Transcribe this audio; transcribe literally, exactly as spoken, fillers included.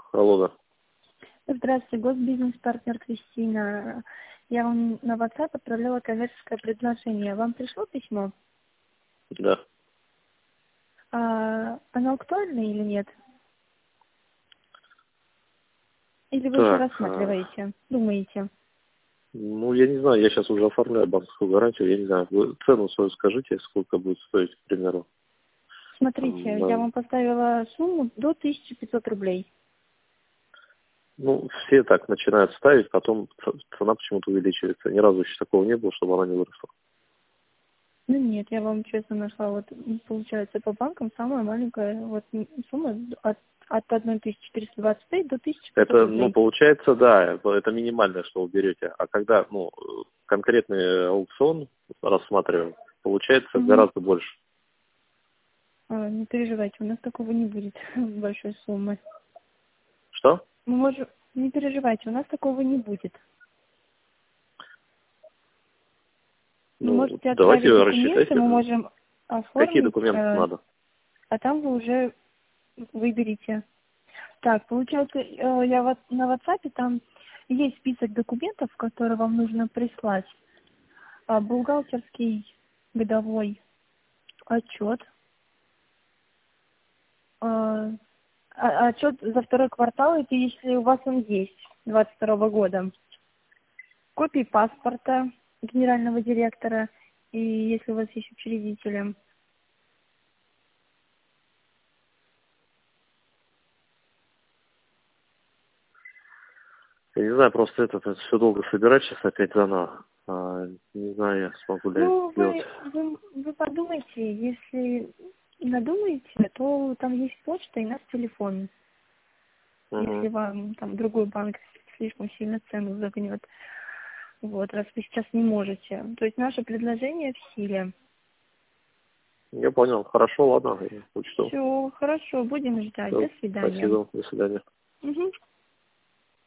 Алло, да. Здравствуйте, госбизнес-партнер Кристина. Я вам на WhatsApp отправляла коммерческое предложение. Вам пришло письмо? Да. А, оно актуально или нет? Или вы еще Так, а, рассматриваете, думаете? ну, я не знаю, я сейчас уже оформляю банковскую гарантию, я не знаю, вы цену свою скажите, сколько будет стоить, к примеру. Там, Смотрите, я на- вам поставила сумму до тысячи пятисот рублей. ну, все так начинают ставить, потом ц- цена почему-то увеличивается. Ни разу еще такого не было, чтобы она не выросла. Ну нет, я вам честно нашла, вот получается по банкам самая маленькая вот сумма от, от тысячи четыреста двадцать пять до тысячи пятисот Это, ну, рублей. получается, да, это это минимальное, что вы берете. А когда, ну, конкретный аукцион рассматриваем, получается Угу. гораздо больше. А, не переживайте, у нас такого не будет большой суммы. Что? Мы можем, не переживайте, у нас такого не будет. Вы Ну, можете давайте отправить документы, рассчитайте. мы можем Какие оформить, документы э, надо? а там вы уже выберите. Так, получается, э, я вот на WhatsApp, там есть список документов, которые вам нужно прислать. А, бухгалтерский годовой отчет, а, а- отчет за второй квартал, это если у вас он есть, двадцать второго года. Копии паспорта генерального директора, и если у вас есть учредителем. Я не знаю, просто это, это все долго собирать сейчас опять заново. А, не знаю, я смогу ли это Ну, сделать. вы, вы, вы подумайте, если надумаете, то там есть почта и наш телефон. Если Угу. вам там другой банк слишком сильно цену загнет. Вот, раз вы сейчас не можете. То есть наше предложение в силе. Я понял. Хорошо, ладно, я учту. Все, хорошо, будем ждать. До Все, свидания. спасибо, до свидания. Угу.